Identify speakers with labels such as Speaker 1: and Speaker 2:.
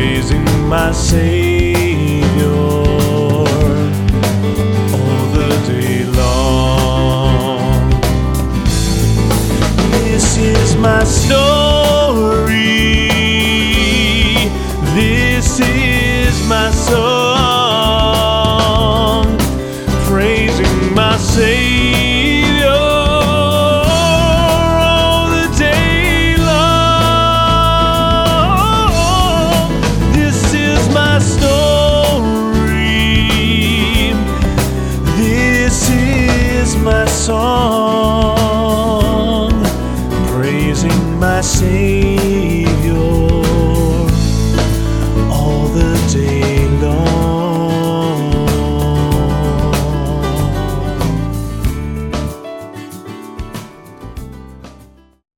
Speaker 1: praising my Savior all the day long. This is my story, this is my song, praising my Savior all the day long. This is my story, this is my song, praising my Savior